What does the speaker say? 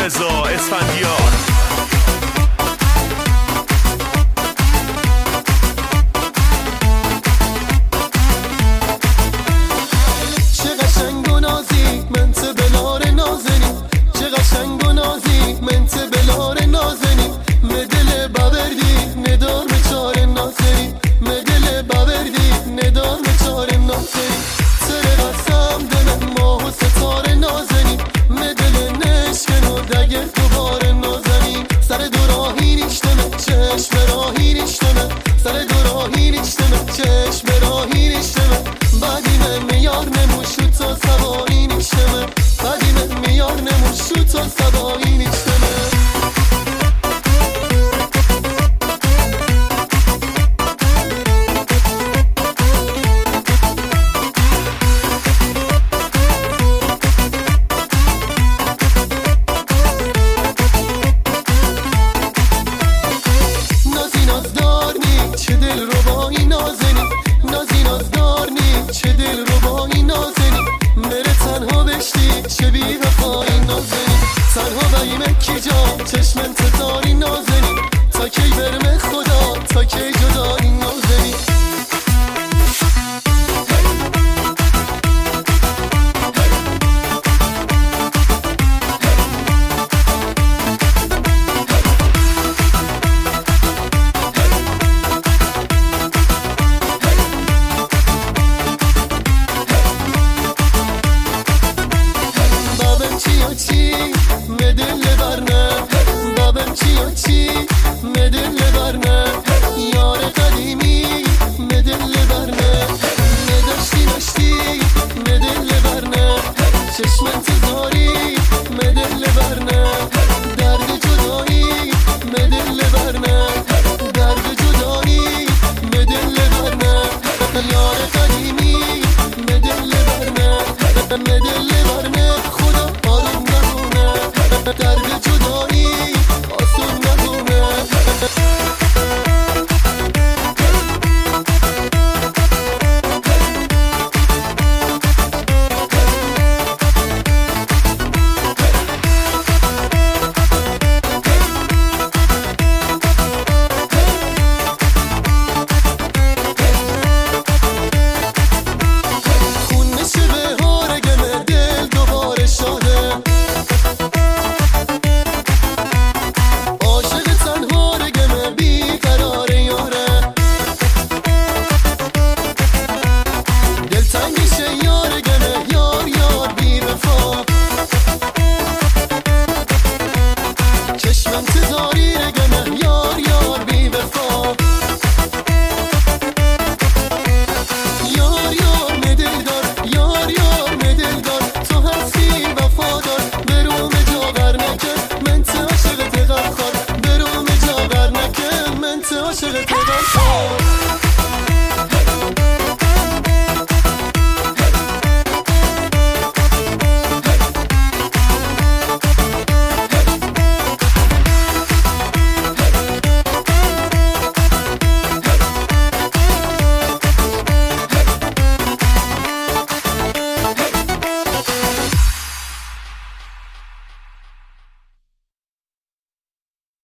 رضا اسفندیار. چشم انتظاری نازنی تا کی برم خدا تا کی جدایی نازنی بابم چی مدل برنه بابم چی مدل برنه یار قدیمی مدل برنه نداشتی مدل برنه چشم انتظاری مدل برنه درد جدایی مدل برنه درد جدایی مدل برنه یار قدیمی مدل برنه مدل برنه خدا آروم نمونه درد جدایی آسون نمونه عاشق تهران